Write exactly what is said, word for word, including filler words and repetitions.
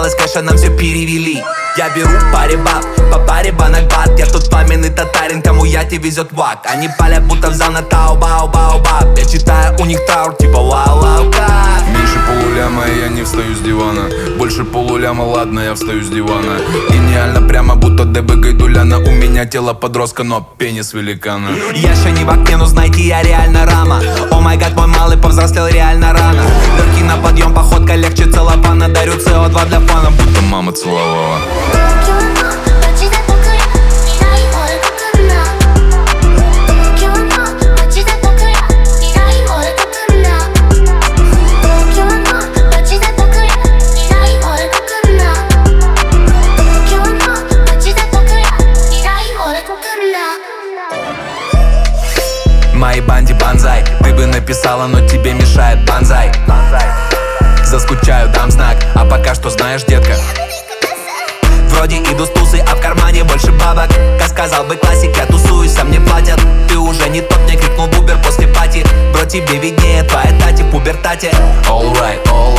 осталось, кэша нам все перевели. Я беру паре баб, по паре банок бат. Я тот пламенный татарин, кому яти везет вак. Они палят, будто взял на тау-бау-бау-баб. Я читаю у них траур, типа вау-вау-ка. Меньше полуляма, и я не встаю с дивана. Больше полуляма, ладно, я встаю с дивана. Гениально, прямо будто ДБ Гайдуляна. У меня тело подростка, но пенис великана. Я еще не в окне, но знайте, я реально рама. О май гад, мой малый повзрослел реально рано. Легкий на подъем, походка легче целлофана. Дарю си о два для фана, будто мама целовала. Моей банде банзай. Ты бы написала, но тебе мешает банзай. Заскучаю, дам знак, а пока что знаешь, детка, вроде иду с тусы, а в кармане больше бабок. Как сказал бы классик, я тусуюсь, а мне платят. Ты уже не тот, мне крикнул в Uber после пати. Бро, тебе виднее, твоя тати в пубертате. All right, all